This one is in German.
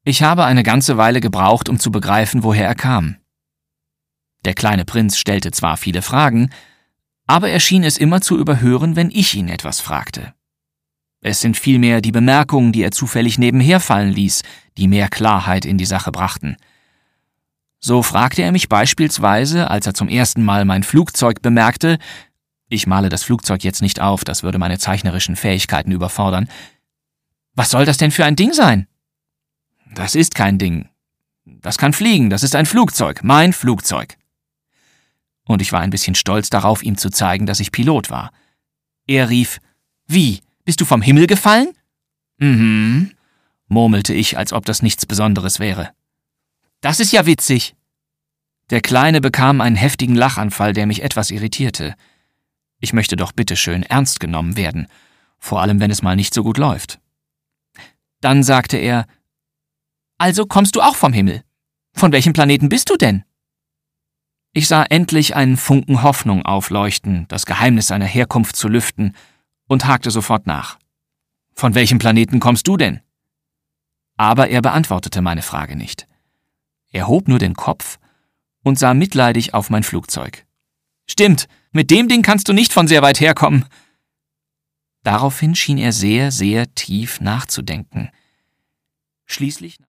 Ich habe eine ganze Weile gebraucht, um zu begreifen, woher er kam. Der kleine Prinz stellte zwar viele Fragen, aber er schien es immer zu überhören, wenn ich ihn etwas fragte. Es sind vielmehr die Bemerkungen, die er zufällig nebenher fallen ließ, die mehr Klarheit in die Sache brachten. So fragte er mich beispielsweise, als er zum ersten Mal mein Flugzeug bemerkte, ich male das Flugzeug jetzt nicht auf, das würde meine zeichnerischen Fähigkeiten überfordern, »Was soll das denn für ein Ding sein?« »Das ist kein Ding. Das kann fliegen, das ist ein Flugzeug, mein Flugzeug.« Und ich war ein bisschen stolz darauf, ihm zu zeigen, dass ich Pilot war. Er rief, »Wie, bist du vom Himmel gefallen?« »Mhm«, murmelte ich, als ob das nichts Besonderes wäre. »Das ist ja witzig.« Der Kleine bekam einen heftigen Lachanfall, der mich etwas irritierte. Ich möchte doch bitteschön ernst genommen werden, vor allem wenn es mal nicht so gut läuft. Dann sagte er, »Also kommst du auch vom Himmel? Von welchem Planeten bist du denn?« Ich sah endlich einen Funken Hoffnung aufleuchten, das Geheimnis seiner Herkunft zu lüften, und hakte sofort nach. »Von welchem Planeten kommst du denn?« Aber er beantwortete meine Frage nicht. Er hob nur den Kopf und sah mitleidig auf mein Flugzeug. »Stimmt, mit dem Ding kannst du nicht von sehr weit herkommen.« Daraufhin schien er sehr, sehr tief nachzudenken. Schließlich